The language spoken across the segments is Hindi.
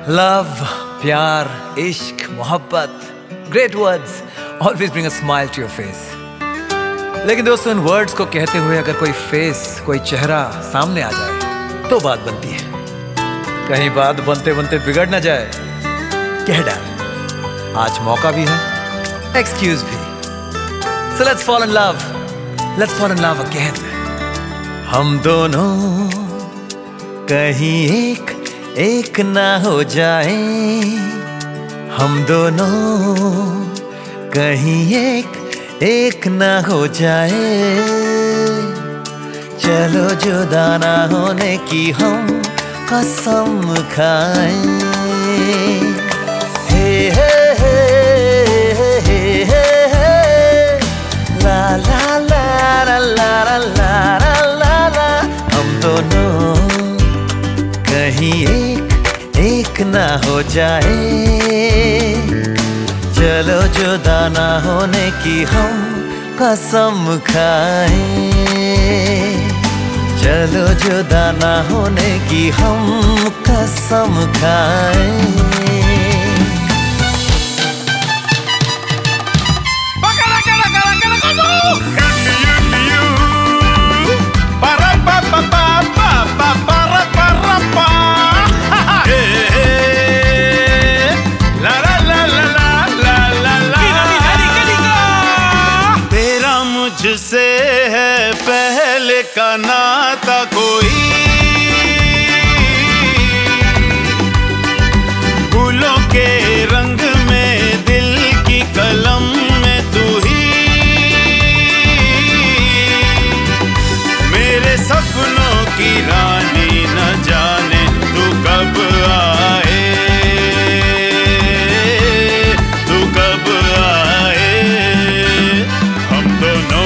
लव, प्यार, इश्क, मोहब्बत, great words always bring a smile to your face. लेकिन दोस्तों, इन वर्ड्स को कहते हुए अगर कोई फेस, कोई चेहरा सामने आ जाए तो बात बनती है। कहीं बात बनते बनते बिगड़ ना जाए, कह डाल आज मौका भी है, एक्सक्यूज भी। So let's fall in love. Let's fall in love again. हम दोनों कहीं एक ना हो जाए, हम दोनों कहीं एक ना हो जाए। चलो जुदा ना होने की हम कसम खाएं। हे हे हे हे हे हे हे ला ला ला ला ला ला ला ला। हम दोनों कहीं एक ना हो जाए। चलो जुदा ना होने की हम कसम खाएं। चलो जुदा ना होने की हम कसम खाएं। मुझसे है पहले का नाता कोई, फूलों के रंग में दिल की कलम में तू ही, मेरे सपनों की रानी न जाने तू कब आए, तू कब आए। हम दोनों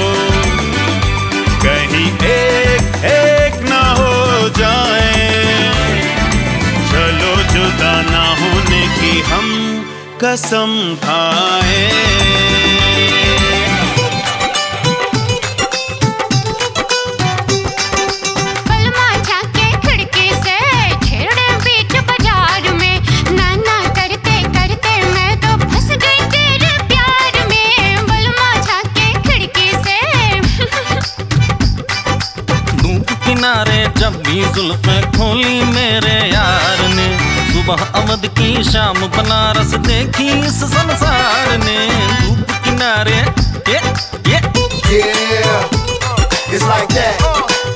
कहीं एक ना हो जाए। चलो जुदा ना होने की हम कसम खाएं। जब भी जुल्फें खोली मेरे यार ने, सुबह अवध की शाम बनारस देखी इस संसार ने। धूप किनारे It's like that.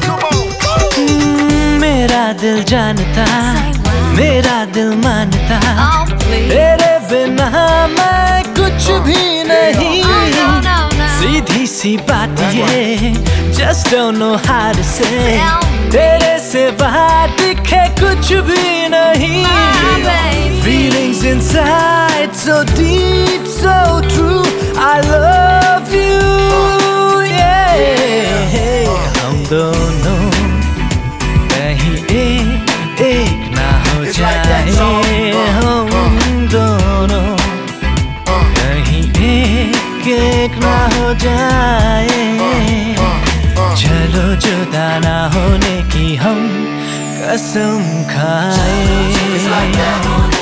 मेरा दिल जानता, मेरा दिल मानता, तेरे बिना मैं कुछ भी नहीं। सीधी सी बात ये, just don't know how to say। तेरे से बाहर दिखे कुछ भी नहीं। Feelings inside so deep, so true, I love you, yeah। हम दोनों कहीं एक ना हो जाए। हम दोनों कहीं एक ना हो जाए। चलो जुदा ना होने की हम कसम खाएं।